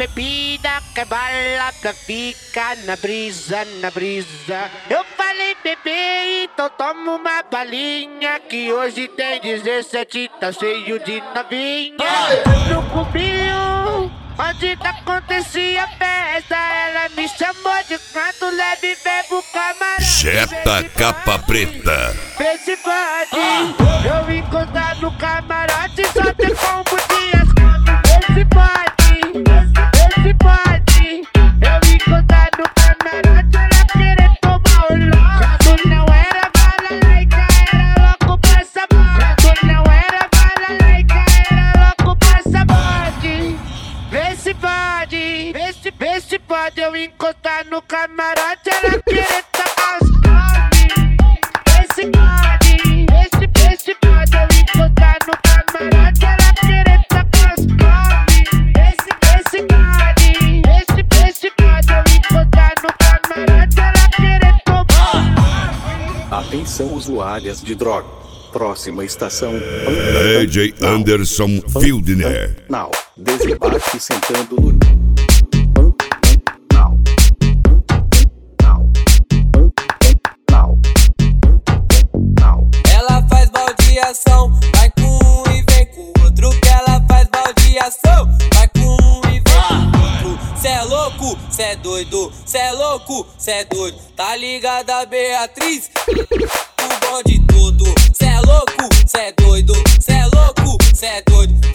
bebida, que bala pra ficar na brisa, na brisa. Eu falei, bebê, então toma uma balinha, que hoje tem 17, tá cheio de novinha. No cubinho, onde acontecia a festa, ela me chamou de canto, leve, bebo camarão. Jetta Capa Preta. Vê se pode, eu encostar no camarote, só ter combo de ascalho. Vê se pode, vê se pode, eu encostar no camarote, ela querer tomar o lote. Tu não era balalaica, era louco pra sabor. Tu não era balalaica, era louco pra sabor. Vê se pode, vê se pode, eu encostar no camarote, ela querer tomar os esse pode, esse pode, eu encostar no camarote, ela querer tacar os come. Esse pode, eu encostar no camarote, ela querer tomar. Atenção usuárias de droga. Próxima estação. DJ Anderson Fieldner. Now, desembarque sentando no... Ela faz baldeação, vai com um e vem com o outro. Que ela faz baldeação, vai com um e vem com o outro. Cê é louco, cê é doido, cê é louco, cê é doido. Tá ligada, Beatriz? O bonde todo. Cê é louco, cê é doido, cê é louco, cê é doido.